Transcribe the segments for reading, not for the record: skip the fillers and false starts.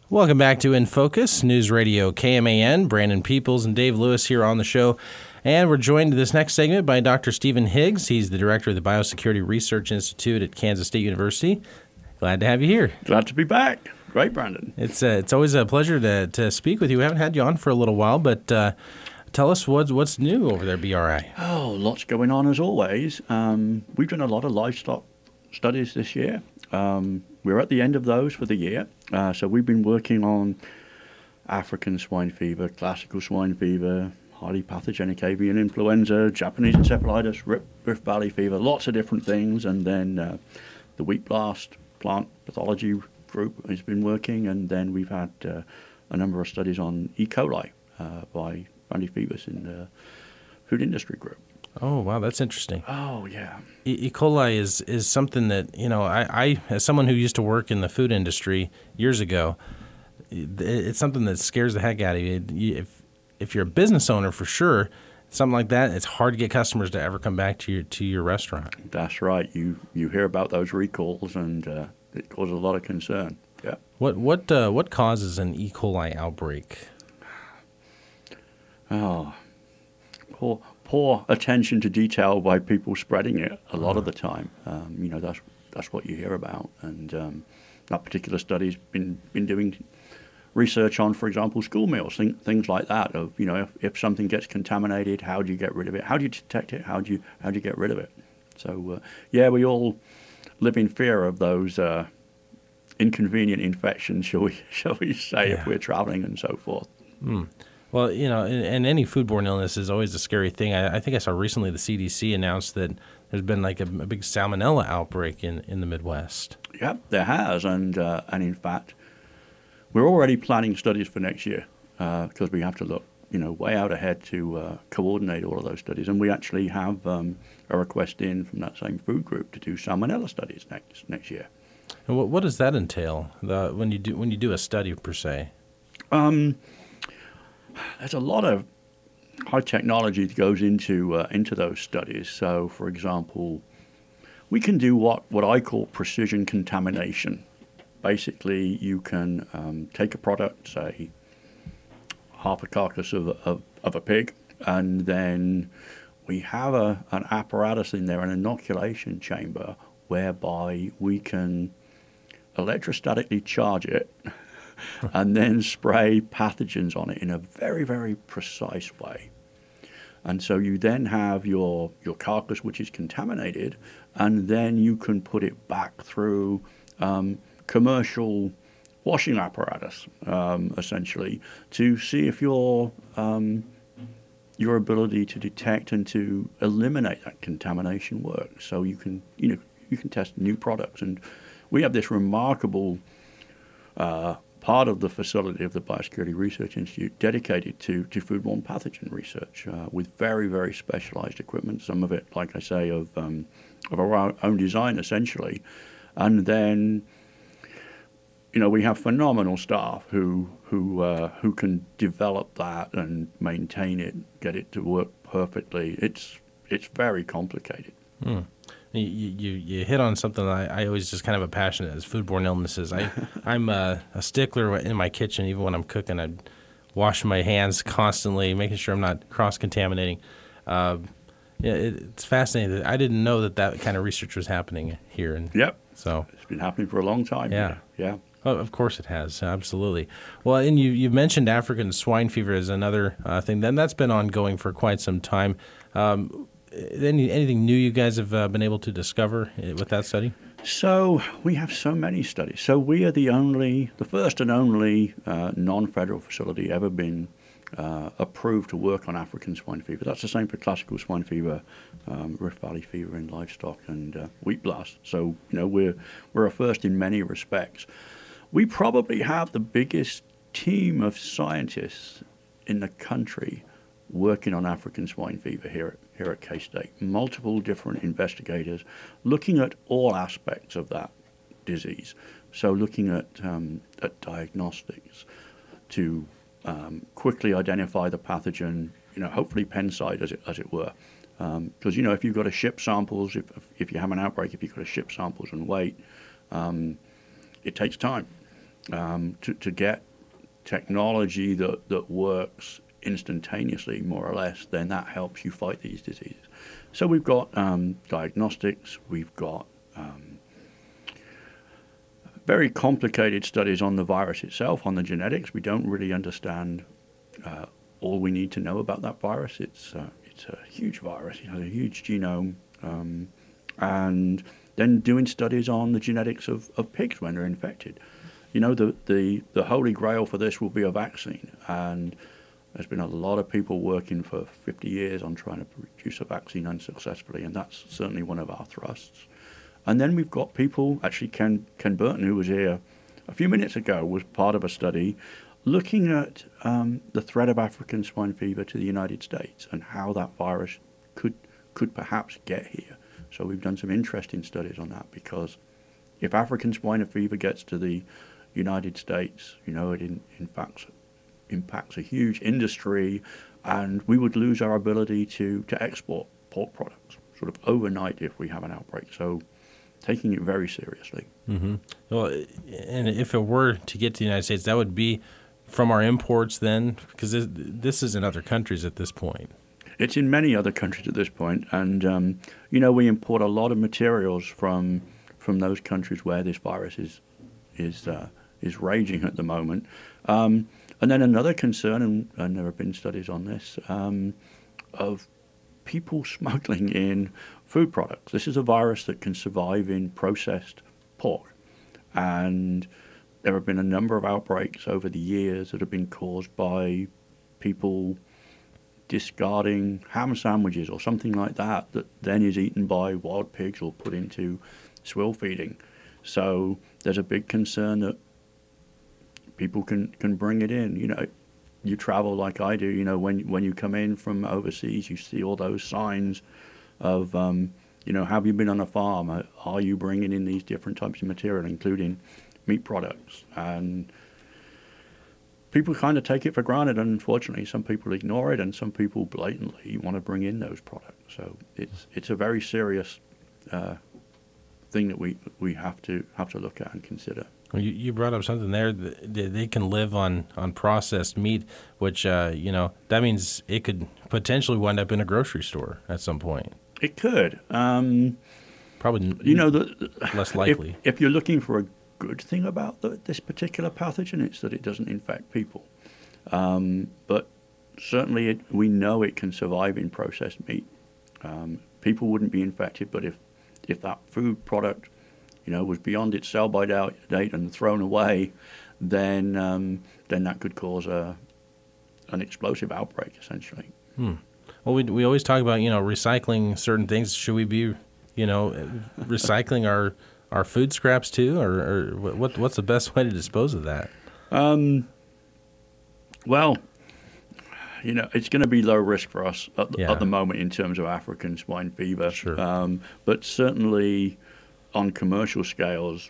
Welcome back to In Focus, News Radio KMAN. Brandon Peoples and Dave Lewis here on the show. And we're joined in this next segment by Dr. Stephen Higgs. He's the director of the Biosecurity Research Institute at Kansas State University. Glad to have you here. Glad to be back. Great, Brandon. It's always a pleasure to speak with you. We haven't had you on for a little while, but tell us what's new over there at BRI. Oh, lots going on as always. We've done a lot of livestock studies this year. We're at the end of those for the year. So we've been working on African swine fever, classical swine fever, highly pathogenic avian influenza, Japanese encephalitis, Rift Valley fever, lots of different things. And then the Wheat Blast plant pathology group has been working. And then we've had a number of studies on E. coli by Randy Phoebus in the food industry group. Oh, wow, that's interesting. Oh, yeah. E. coli is something that, I as someone who used to work in the food industry years ago, it's something that scares the heck out of you. If you're a business owner, for sure, something like that, it's hard to get customers to ever come back to your restaurant. That's right. You hear about those recalls, and it causes a lot of concern. Yeah. What causes an E. coli outbreak? Oh, poor attention to detail by people spreading it a lot of the time. That's what you hear about. And that particular study's been doing research on, for example, school meals, things like that. Of if something gets contaminated, how do you get rid of it? How do you detect it? How do you get rid of it? So we all live in fear of those inconvenient infections, shall we say, if we're traveling and so forth. Mm. Well, and any foodborne illness is always a scary thing. I think I saw recently the CDC announced that there's been like a big salmonella outbreak in the Midwest. Yep, there has, and in fact, we're already planning studies for next year because we have to look, way out ahead to coordinate all of those studies. And we actually have a request in from that same food group to do salmonella studies next year. And what does that entail? When you do a study per se? There's a lot of high technology that goes into those studies. So, for example, we can do what I call precision contamination. Basically, you can take a product, say half a carcass of a pig, and then we have an apparatus in there, an inoculation chamber, whereby we can electrostatically charge it and then spray pathogens on it in a very, very precise way. And so you then have your carcass, which is contaminated, and then you can put it back through commercial washing apparatus, essentially, to see if your ability to detect and to eliminate that contamination works. So you can test new products, and we have this remarkable part of the facility of the Biosecurity Research Institute dedicated to foodborne pathogen research with very, very specialized equipment, some of it, like I say, of our own design, essentially. And then, we have phenomenal staff who can develop that and maintain it, get it to work perfectly. It's very complicated. Mm. You hit on something that I always just kind of a passionate is foodborne illnesses. I'm a stickler in my kitchen. Even when I'm cooking, I wash my hands constantly, making sure I'm not cross-contaminating. It's fascinating. I didn't know that kind of research was happening here. Yep. So it's been happening for a long time. Yeah. Yeah. Oh, of course it has. Absolutely. Well, and you've mentioned African swine fever as another thing. Then that's been ongoing for quite some time. Anything new you guys have been able to discover with that study? So we have so many studies. So we are the first and only non-federal facility ever been approved to work on African swine fever. That's the same for classical swine fever, Rift Valley fever in livestock, and Wheat Blast. So we're a first in many respects. We probably have the biggest team of scientists in the country working on African swine fever here at K-State. Multiple different investigators looking at all aspects of that disease. So looking at diagnostics to quickly identify the pathogen, hopefully pen-side as it were. Because if you've got to ship samples, if you have an outbreak, if you've got to ship samples and wait, it takes time. to get technology that works instantaneously, more or less, then that helps you fight these diseases. So we've got diagnostics, we've got very complicated studies on the virus itself, on the genetics. We don't really understand all we need to know about that virus. It's a huge virus, it has a huge genome, and then doing studies on the genetics of pigs when they're infected. The holy grail for this will be a vaccine, and there's been a lot of people working for 50 years on trying to produce a vaccine unsuccessfully, and that's certainly one of our thrusts. And then we've got people, actually Ken Burton, who was here a few minutes ago, was part of a study looking at the threat of African swine fever to the United States and how that virus could perhaps get here. So we've done some interesting studies on that, because if African swine fever gets to the United States, it impacts a huge industry, and we would lose our ability to export pork products sort of overnight if we have an outbreak. So taking it very seriously. Mm-hmm. Well, and if it were to get to the United States, that would be from our imports then, because this is in other countries at this point. It's in many other countries at this point, and we import a lot of materials from those countries where this virus is raging at the moment. And then another concern, and there have been studies on this, of people smuggling in food products. This is a virus that can survive in processed pork, and there have been a number of outbreaks over the years that have been caused by people discarding ham sandwiches or something like that then is eaten by wild pigs or put into swill feeding. So there's a big concern that people can bring it in. You travel like I do. When you come in from overseas, you see all those signs of have you been on a farm? Are you bringing in these different types of material, including meat products? And people kind of take it for granted, and unfortunately some people ignore it, and some people blatantly want to bring in those products. So it's a very serious thing that we have to look at and consider. Well, you brought up something there. They can live on processed meat, which that means it could potentially wind up in a grocery store at some point. It could. Probably less likely. If you're looking for a good thing about this particular pathogen, it's that it doesn't infect people. But certainly we know it can survive in processed meat. People wouldn't be infected, but if that food product was beyond its sell-by date and thrown away, then that could cause an explosive outbreak, essentially. Well, we always talk about recycling certain things. Should we be recycling our food scraps too, or what's the best way to dispose of that? Well, it's going to be low risk for us at the moment in terms of African swine fever. Sure. But certainly on commercial scales,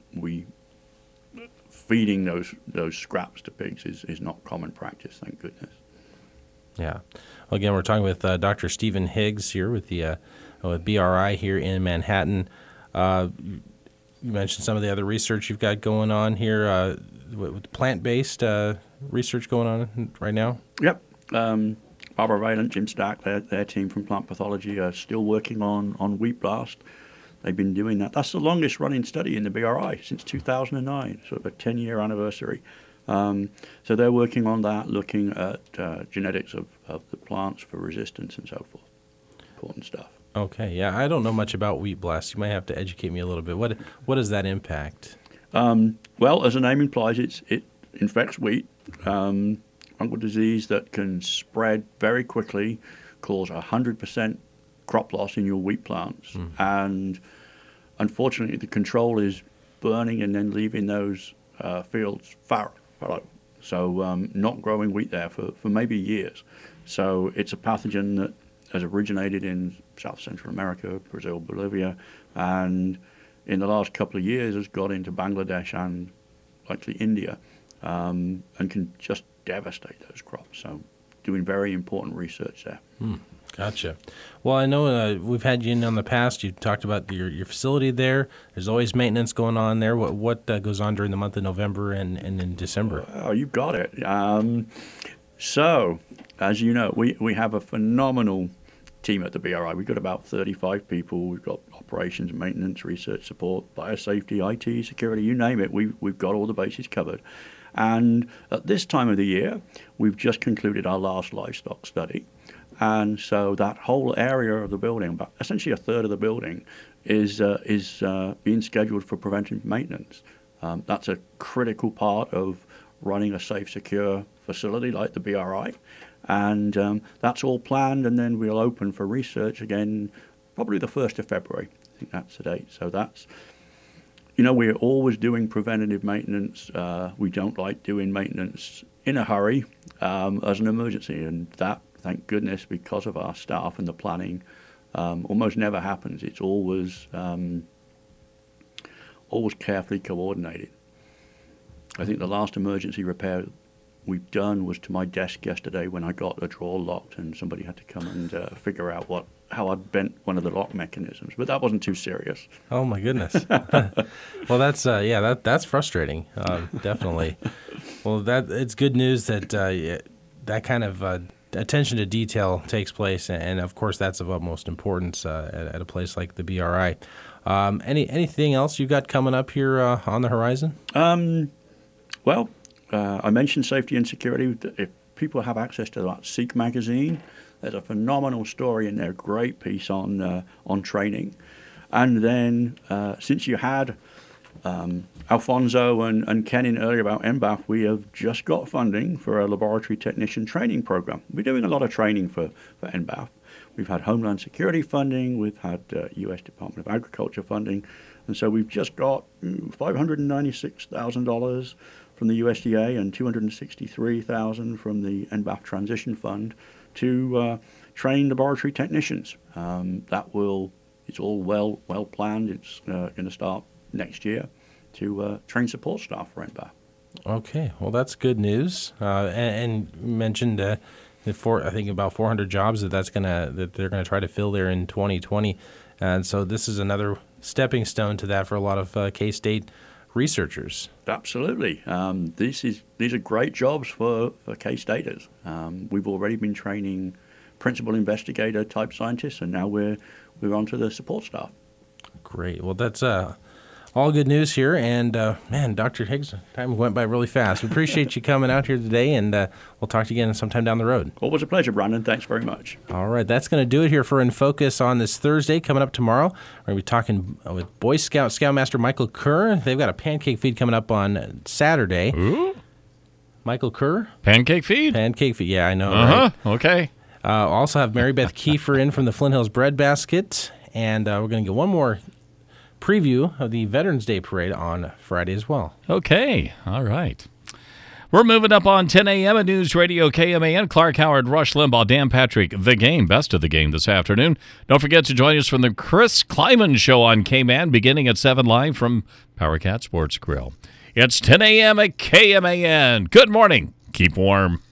feeding those scraps to pigs is not common practice, thank goodness. Yeah. Well, again, we're talking with Dr. Stephen Higgs here with BRI here in Manhattan. You mentioned some of the other research you've got going on here with plant-based research going on right now. Yep. Barbara Valent, Jim Stack, their team from Plant Pathology are still working on Wheat Blast. They've been doing that. That's the longest running study in the BRI since 2009, sort of a 10-year anniversary. So they're working on that, looking at genetics of the plants for resistance and so forth. Important stuff. Okay, yeah. I don't know much about Wheat Blast. You might have to educate me a little bit. What does that impact? Well, as the name implies, it infects wheat. Fungal disease that can spread very quickly, cause 100% crop loss in your wheat plants. And unfortunately, the control is burning and then leaving those fields fallow. So not growing wheat there for maybe years. So it's a pathogen that has originated in South Central America, Brazil, Bolivia, and in the last couple of years has got into Bangladesh and likely India, and can just devastate those crops. So doing very important research there. Gotcha. Well, I know we've had you in on the past. You talked about your facility there. There's always maintenance going on there. What goes on during the month of November and in December? Oh, you've got it. So, as you know, we have a phenomenal team at the BRI. We've got about 35 people. We've got operations, maintenance, research support, biosafety, IT, security, you name it. We've got all the bases covered. And at this time of the year, we've just concluded our last livestock study. And so that whole area of the building, about essentially a third of the building, is being scheduled for preventive maintenance. That's a critical part of running a safe, secure facility like the BRI. And that's all planned, and then we'll open for research again probably the 1st of February. I think that's the date. So that's, we're always doing preventative maintenance. We don't like doing maintenance in a hurry as an emergency, and that, thank goodness, because of our staff and the planning, almost never happens. It's always carefully coordinated. I think the last emergency repair we've done was to my desk yesterday when I got a drawer locked and somebody had to come and figure out how I'd bent one of the lock mechanisms. But that wasn't too serious. Oh my goodness! Well, that's frustrating, definitely. Well, it's good news that that kind of attention to detail takes place, and of course that's of utmost importance at a place like the BRI. Anything else you've got coming up here on the horizon? Well, I mentioned safety and security. If people have access to that Seek magazine, there's a phenomenal story in there, great piece on training. And then since you had Alfonso and Ken in earlier about NBAF, we have just got funding for a laboratory technician training program. We're doing a lot of training for NBAF. We've had Homeland Security funding, we've had U.S. Department of Agriculture funding, and so we've just got $596,000 from the USDA and $263,000 from the NBAF Transition Fund to train laboratory technicians. It's all well planned. It's going to start next year to train support staff for NBAF. Okay, well that's good news. And you mentioned I think about 400 jobs that they're gonna try to fill there in 2020, and so this is another stepping stone to that for a lot of K-State researchers. Absolutely. These are great jobs for K-Staters. We've already been training principal investigator type scientists, and now we're on to the support staff. Great. Well, that's all good news here. And, man, Dr. Higgs, time went by really fast. We appreciate you coming out here today, and we'll talk to you again sometime down the road. Always a pleasure, Brandon. Thanks very much. All right. That's going to do it here for In Focus on this Thursday. Coming up tomorrow, we're going to be talking with Boy Scoutmaster Michael Kerr. They've got a pancake feed coming up on Saturday. Ooh. Michael Kerr? Pancake feed? Pancake feed. Yeah, I know. Right? Okay. Also have Mary Beth Kiefer in from the Flint Hills Bread Basket. And we're going to get one more preview of the Veterans Day Parade on Friday as well. Okay. All right. We're moving up on 10 a.m. at News Radio KMAN. Clark Howard, Rush Limbaugh, Dan Patrick, The Game, best of the game this afternoon. Don't forget to join us from the Chris Kleiman Show on KMAN beginning at 7 live from Power Cat Sports Grill. It's 10 a.m. at KMAN. Good morning. Keep warm.